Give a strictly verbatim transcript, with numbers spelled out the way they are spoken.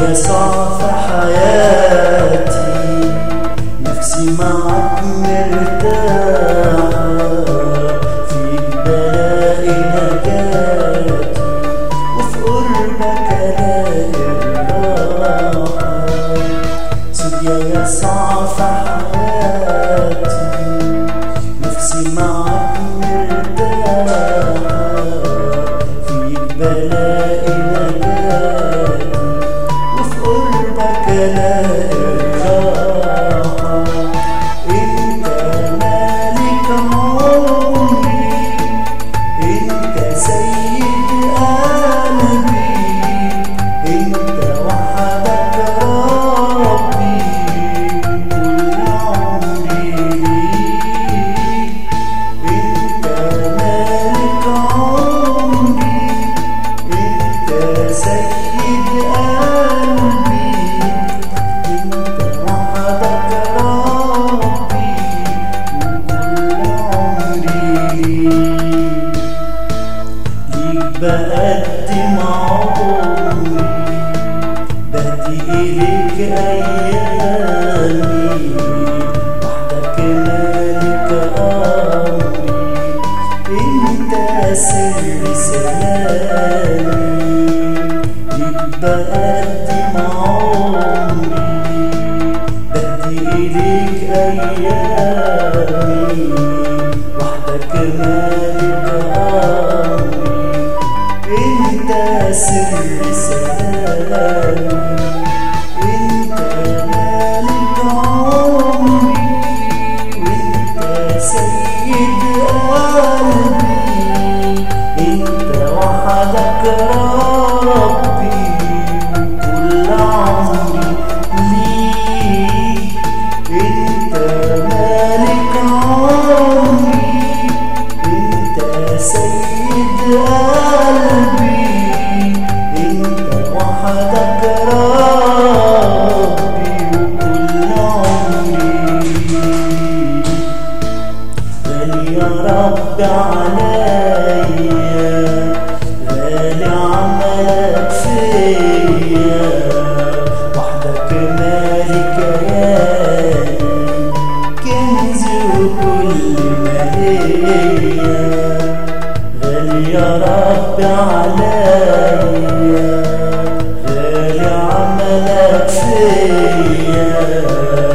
يسوع في حياتي، نفسي معك مرتاحة، فيك بلاقي نجاتي، وفي قربك الاقي الراحة. سيد يا يسوع في حياتي، نفسي معك مرتاحة، فيك بلاقي نجاتي، وفي قربك الاقي الراحة. انت مالك عمري، انت سيد قلبي، انت وحدك ربي، كل عمري ليك. انت مالك عمري، انت سيد قلبي، انت وحدك ربي، وكل عمري ليك. ليك بقدم عمري، بهدي إليك أيامي، وحدك مالك أمري، انت سر سلامي. ليك بقدم عمري، بهدي إليك أيامي، وحدك مالك أمري، انت سر سلامي. انت مالك عمري، وانت سيد قلبي، انت وحدك ربي، وكل عمري ليك. انت مالك عمري، انت سيد قلبي، انت وحدك ربي، وكل عمري ليك. غالي يا رب عليا، غالي عملك فيا، وحدك مالك كياني، كنزي وكل ما ليا. غالي يا رب عليا، غالي عملك فيا،